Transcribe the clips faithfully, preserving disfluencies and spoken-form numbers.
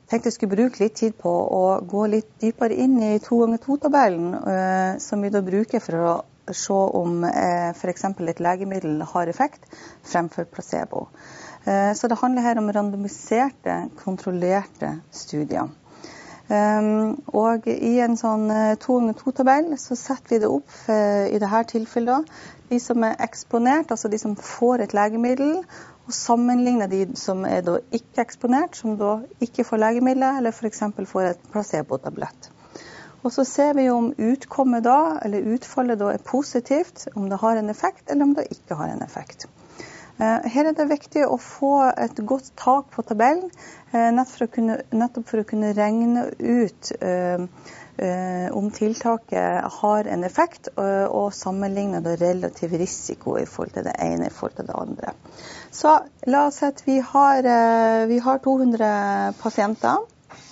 tenkte jeg skulle bruke litt tid på å gå litt dypere inn i to ganger to-tabellen, eh, som vi da bruker for å se om eh, for eksempel et legemiddel har effekt fremfor placebo. Eh, så det handler her om randomiserte, kontrollerte studier. Um, og i en sånn to ganger to-tabell så setter vi det opp uh, i dette tilfellet de som er eksponert, altså de som får et legemiddel, og sammenligner de som er da ikke eksponert, som da ikke får legemiddelet, eller for eksempel får et placebo-tablett. Og så ser vi om utkommet da, eller utfallet da er positivt, om det har en effekt, eller om det ikke har en effekt. Her er det viktig å få et godt tak på tabellen, nettopp for å kunne, nettopp for å kunne regne ut uh, uh, om tiltaket har en effekt, uh, og sammenligne det relativ risiko i forhold til det ene i forhold til det andre. Så la oss si at vi har, uh, vi har to hundre pasienter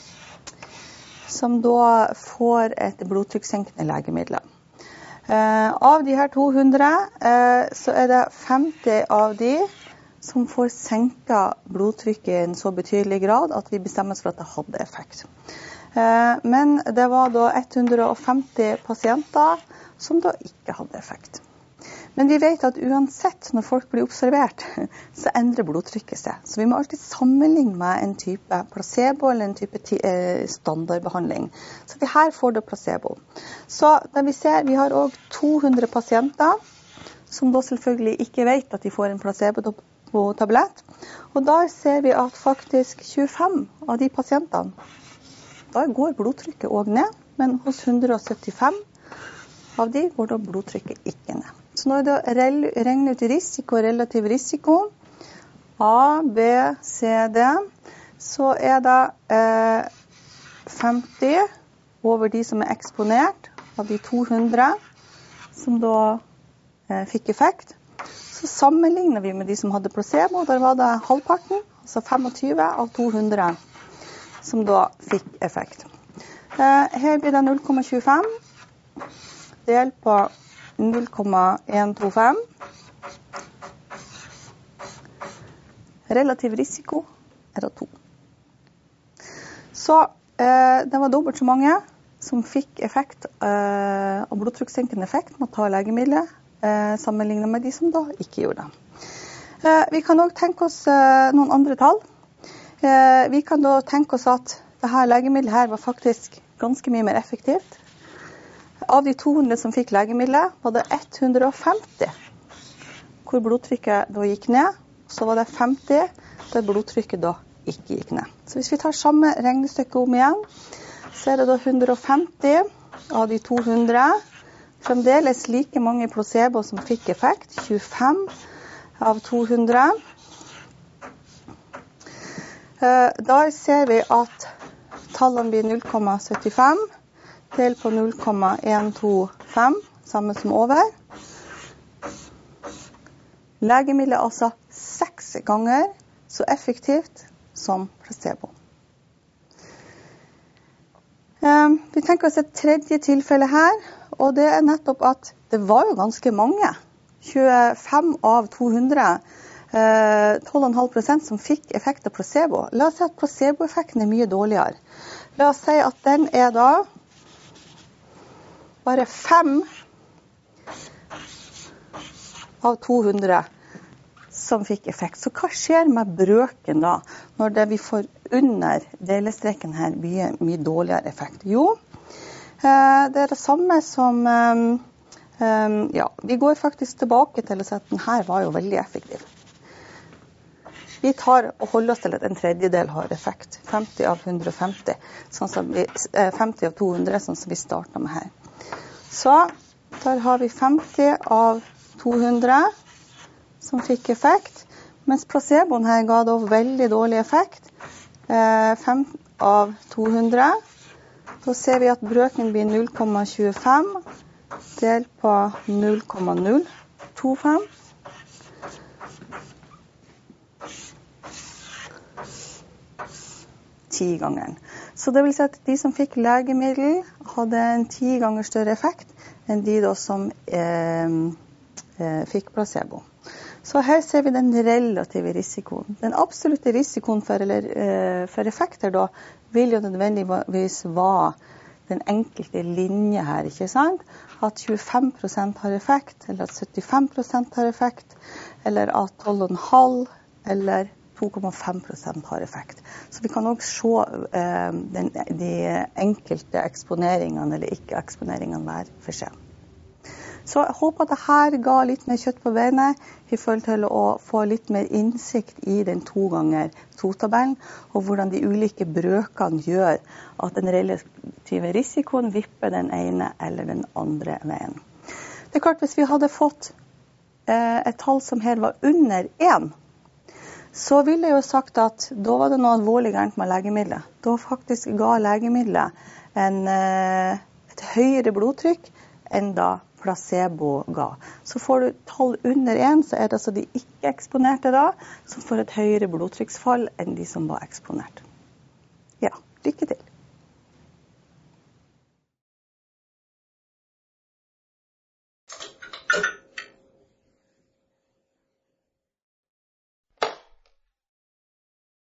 som da får et blodtrykkssenkende legemiddel. Uh, av de her to hundre, uh, så er det femti av de som får senket blodtrykket i en så betydelig grad at vi bestemmer oss for at det hadde effekt. Uh, men det var da hundre og femti pasienter som da ikke hadde effekt. Men vi vet at uansett når folk blir observert, så endrer blodtrykket seg. Så vi må alltid sammenligne med en type placebo eller en type standardbehandling. Så vi her får det placebo. Så det vi ser, vi har også to hundre pasienter som da selvfølgelig ikke vet at de får en placebo-tablett. Og da ser vi at faktisk tjuefem av de pasientene, da går blodtrykket også ned, men hos hundre og syttifem av de går da blodtrykket ikke ned. Så når vi regner ut risiko og relativ risiko, A, B, C, D, så er det eh, femti over de som er eksponert av de to hundre som da eh, fikk effekt. Så sammenligner vi med de som hadde placebo, der var det halvparten, altså tjuefem av to hundre som da fikk effekt. Eh, her blir det null komma tjuefem delt på null komma en to fem. Relativ risiko er da to. Så eh, det var dobbelt så mange som fikk effekt eh, av blodtrykkssenkende effekt med å ta legemidler, eh, sammenlignet med de som da ikke gjorde det. Eh, vi kan også tenke oss eh, noen andre tall. Eh, vi kan da tenke oss at dette legemiddelet her var faktisk ganske mye mer effektivt. Av de to hundre som fikk legemidler, var det hundre og femti hvor blodtrykket da gikk ned, så var det femti der blodtrykket da ikke gikk ned. Så hvis vi tar samme regnestykke om igjen, så er det da hundre og femti av de to hundre, fremdeles like mange placebo som fikk effekt, tjuefem av to hundre. Da ser vi at tallene blir null komma syttifem, del på null komma en to fem, samme som over. Legemiddelet er altså seks ganger så effektivt som placebo. Um, vi tenker oss et tredje tilfelle her, og det er nettopp at det var jo ganske mange, tjuefem av to hundre, uh, tolv komma fem prosent som fikk effekt av placebo. La oss si at placeboeffekten er mye dårligere. La oss si at den er da bare fem av to hundre som fikk effekt. Så hva skjer med brøken da, når det vi får under delestreken her mye, mye dårligere effekt? Jo, det er det samme som, ja, vi går faktisk tilbake til å si at denne var jo veldig effektiv. Vi tar og holder oss til at en tredjedel har effekt, femti av hundre og femti, sånn som vi, femti av to hundre, sånn som vi startet med her. Så der har vi femti av to hundre som fikk effekt, mens placeboen her ga da veldig dårlig effekt, eh, fem av to hundre. Så ser vi at brøken blir null komma tjuefem delt på null komma null to fem. Ti ganger. Så det vil si at de som fikk legemiddel hadde en ti ganger større effekt enn de da som eh, eh, fikk placebo. Så her ser vi den relative risikoen. Den absolutte risikoen for, eller, uh, for effekter da, vil jo nødvendigvis være den enkelte linje her, ikke sant? At tjuefem prosent har effekt, eller at syttifem prosent har effekt, eller at tolv komma fem eller to komma fem prosent har effekt. Så vi kan også se uh, den, de enkelte eksponeringene eller ikke-eksponeringene hver for seg. Så jeg håper at dette ga litt mer kjøtt på benet i forhold til å få litt mer innsikt i den to ganger to-tabellen, og hvordan de ulike brøkene gjør at den relative risikoen vipper den ene eller den andre veien. Det er klart, hvis vi hadde fått eh, et tall som her var under én, så ville jeg jo sagt at da var det noe alvorlig gærent med legemidlet. Da faktisk ga legemidlet en, eh, et høyere blodtrykk enn da placebo ga. Så får du tall under én, så er det altså de ikke-eksponerte da, som får et høyere blodtrykksfall enn de som var eksponert. Ja, lykke til.